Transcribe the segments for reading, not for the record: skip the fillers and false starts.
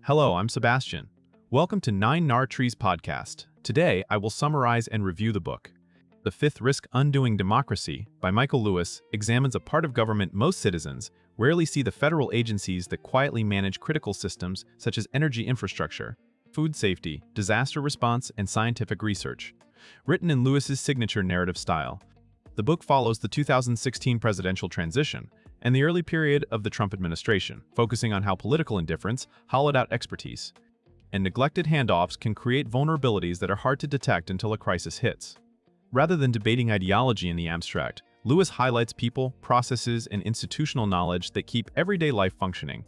Hello, I'm Sebastian. Welcome to 9 Trees podcast. Today, I will summarize and review the book. The Fifth Risk Undoing Democracy by Michael Lewis examines a part of government most citizens rarely see: the federal agencies that quietly manage critical systems such as energy infrastructure, food safety, disaster response, and scientific research. Written in Lewis's signature narrative style, the book follows the 2016 presidential transition and the early period of the Trump administration, focusing on how political indifference, hollowed out expertise, and neglected handoffs can create vulnerabilities that are hard to detect until a crisis hits. Rather than debating ideology in the abstract, Lewis highlights people, processes, and institutional knowledge that keep everyday life functioning.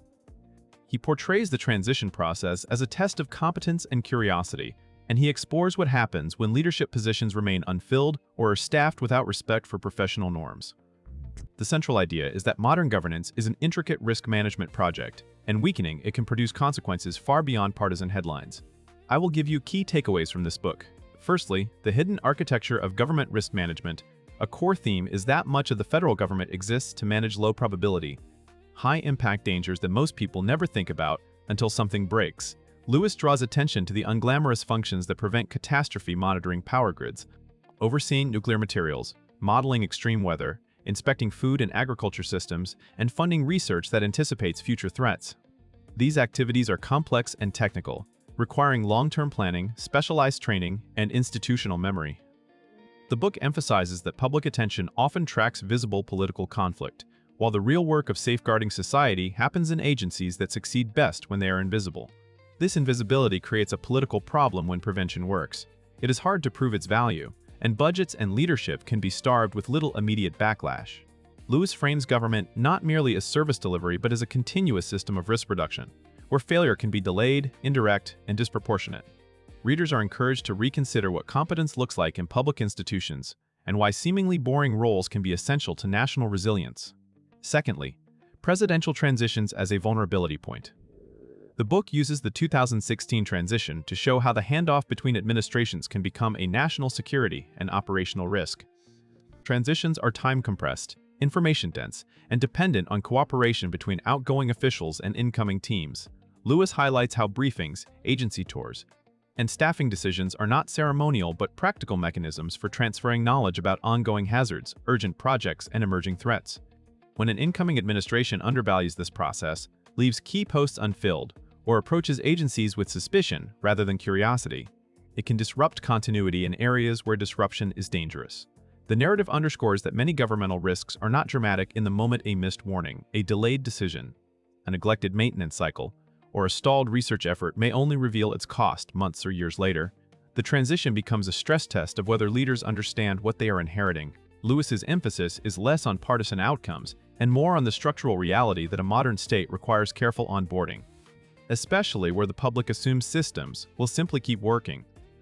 He portrays the transition process as a test of competence and curiosity, and he explores what happens when leadership positions remain unfilled or are staffed without respect for professional norms. The central idea is that modern governance is an intricate risk management project, and weakening it can produce consequences far beyond partisan headlines. I will give you key takeaways from this book. Firstly, the hidden architecture of government risk management. A core theme is that much of the federal government exists to manage low-probability, high-impact dangers that most people never think about until something breaks. Lewis draws attention to the unglamorous functions that prevent catastrophe: monitoring power grids, overseeing nuclear materials, modeling extreme weather, inspecting food and agriculture systems, and funding research that anticipates future threats. These activities are complex and technical, requiring long-term planning, specialized training, and institutional memory. The book emphasizes that public attention often tracks visible political conflict, while the real work of safeguarding society happens in agencies that succeed best when they are invisible. This invisibility creates a political problem when prevention works. It is hard to prove its value, and budgets and leadership can be starved with little immediate backlash. Lewis frames government not merely as service delivery but as a continuous system of risk reduction, where failure can be delayed, indirect, and disproportionate. Readers are encouraged to reconsider what competence looks like in public institutions and why seemingly boring roles can be essential to national resilience. Secondly, presidential transitions as a vulnerability point. The book uses the 2016 transition to show how the handoff between administrations can become a national security and operational risk. Transitions are time-compressed, information-dense, and dependent on cooperation between outgoing officials and incoming teams. Lewis highlights how briefings, agency tours, and staffing decisions are not ceremonial but practical mechanisms for transferring knowledge about ongoing hazards, urgent projects, and emerging threats. When an incoming administration undervalues this process, leaves key posts unfilled, or approaches agencies with suspicion rather than curiosity, it can disrupt continuity in areas where disruption is dangerous. The narrative underscores that many governmental risks are not dramatic in the moment: a missed warning, a delayed decision, a neglected maintenance cycle, or a stalled research effort may only reveal its cost months or years later. The transition becomes a stress test of whether leaders understand what they are inheriting. Lewis's emphasis is less on partisan outcomes and more on the structural reality that a modern state requires careful onboarding, especially where the public assumes systems will simply keep working.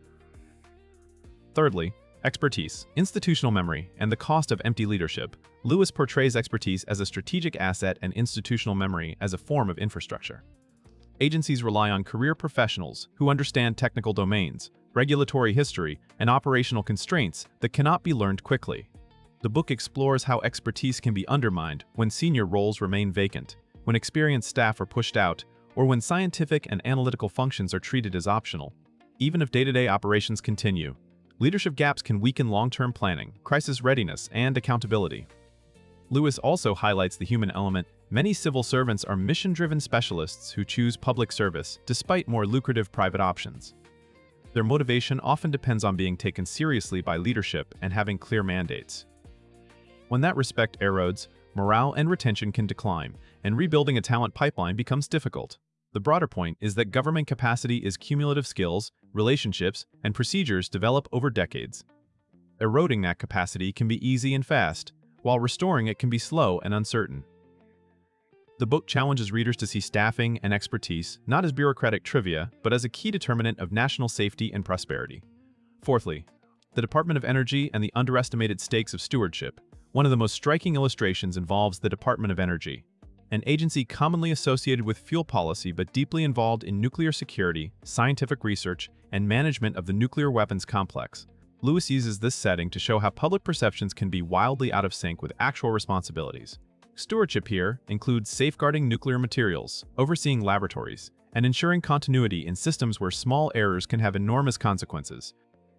Thirdly, expertise, institutional memory, and the cost of empty leadership. Lewis portrays expertise as a strategic asset and institutional memory as a form of infrastructure. Agencies rely on career professionals who understand technical domains, regulatory history, and operational constraints that cannot be learned quickly. The book explores how expertise can be undermined when senior roles remain vacant, when experienced staff are pushed out, or when scientific and analytical functions are treated as optional. Even if day-to-day operations continue, leadership gaps can weaken long-term planning, crisis readiness, and accountability. Lewis also highlights the human element. Many civil servants are mission-driven specialists who choose public service despite more lucrative private options. Their motivation often depends on being taken seriously by leadership and having clear mandates. When that respect erodes, morale and retention can decline, and rebuilding a talent pipeline becomes difficult. The broader point is that government capacity is cumulative: skills, relationships, and procedures develop over decades. Eroding that capacity can be easy and fast, while restoring it can be slow and uncertain. The book challenges readers to see staffing and expertise not as bureaucratic trivia, but as a key determinant of national safety and prosperity. Fourthly, the Department of Energy and the underestimated stakes of stewardship. One of the most striking illustrations involves the Department of Energy, an agency commonly associated with fuel policy but deeply involved in nuclear security, scientific research, and management of the nuclear weapons complex. Lewis uses this setting to show how public perceptions can be wildly out of sync with actual responsibilities. Stewardship here includes safeguarding nuclear materials, overseeing laboratories, and ensuring continuity in systems where small errors can have enormous consequences.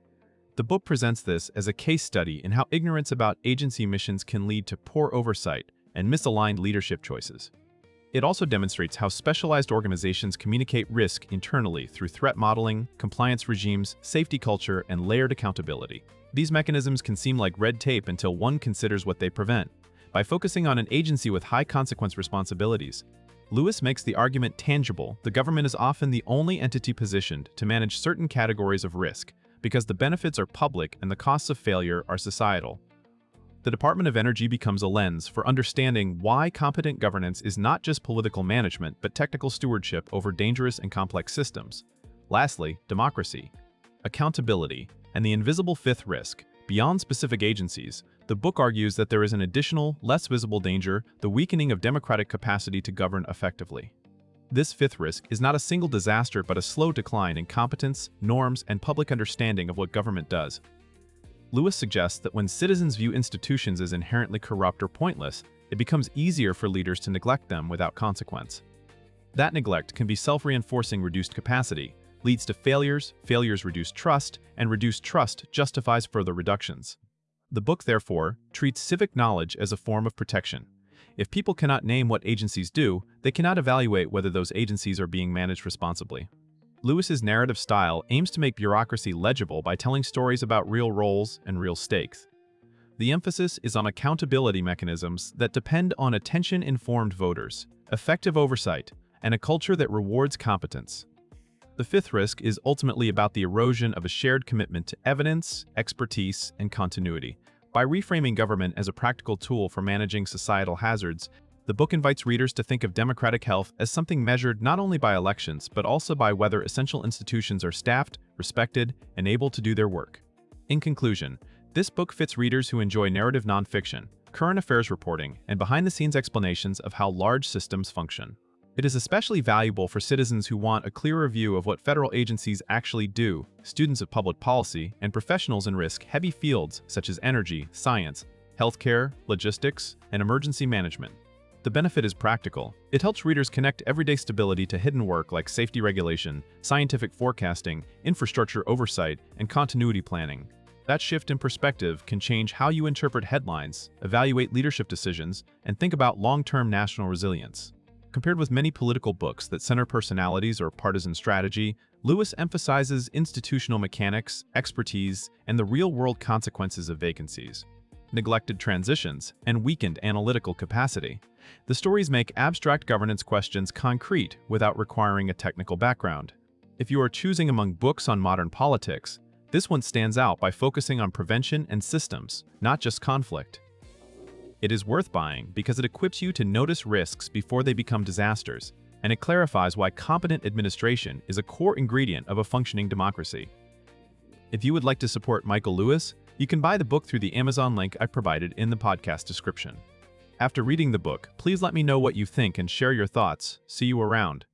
The book presents this as a case study in how ignorance about agency missions can lead to poor oversight and misaligned leadership choices. It also demonstrates how specialized organizations communicate risk internally through threat modeling, compliance regimes, safety culture, and layered accountability. These mechanisms can seem like red tape until one considers what they prevent. By focusing on an agency with high consequence responsibilities, Lewis makes the argument tangible. The government is often the only entity positioned to manage certain categories of risk, because the benefits are public and the costs of failure are societal. The Department of Energy becomes a lens for understanding why competent governance is not just political management but technical stewardship over dangerous and complex systems. Lastly, democracy, accountability, and the invisible fifth risk. Beyond specific agencies, the book argues that there is an additional, less visible danger: the weakening of democratic capacity to govern effectively. This fifth risk is not a single disaster but a slow decline in competence, norms, and public understanding of what government does. Lewis suggests that when citizens view institutions as inherently corrupt or pointless, it becomes easier for leaders to neglect them without consequence. That neglect can be self-reinforcing. Reduced capacity leads to failures, failures reduce trust, and reduced trust justifies further reductions. The book, therefore, treats civic knowledge as a form of protection. If people cannot name what agencies do, they cannot evaluate whether those agencies are being managed responsibly. Lewis's narrative style aims to make bureaucracy legible by telling stories about real roles and real stakes. The emphasis is on accountability mechanisms that depend on attention-informed voters, effective oversight, and a culture that rewards competence. The fifth risk is ultimately about the erosion of a shared commitment to evidence, expertise, and continuity. By reframing government as a practical tool for managing societal hazards, the book invites readers to think of democratic health as something measured not only by elections but also by whether essential institutions are staffed, respected, and able to do their work. In conclusion, this book fits readers who enjoy narrative nonfiction, current affairs reporting, and behind-the-scenes explanations of how large systems function. It is especially valuable for citizens who want a clearer view of what federal agencies actually do, students of public policy, and professionals in risk-heavy fields such as energy, science, healthcare, logistics, and emergency management. The benefit is practical. It helps readers connect everyday stability to hidden work like safety regulation, scientific forecasting, infrastructure oversight, and continuity planning. That shift in perspective can change how you interpret headlines, evaluate leadership decisions, and think about long-term national resilience. Compared with many political books that center personalities or partisan strategy, Lewis emphasizes institutional mechanics, expertise, and the real-world consequences of vacancies, neglected transitions, and weakened analytical capacity. The stories make abstract governance questions concrete without requiring a technical background. If you are choosing among books on modern politics, this one stands out by focusing on prevention and systems, not just conflict. It is worth buying because it equips you to notice risks before they become disasters, and it clarifies why competent administration is a core ingredient of a functioning democracy. If you would like to support Michael Lewis, you can buy the book through the Amazon link I provided in the podcast description. After reading the book, please let me know what you think and share your thoughts. See you around.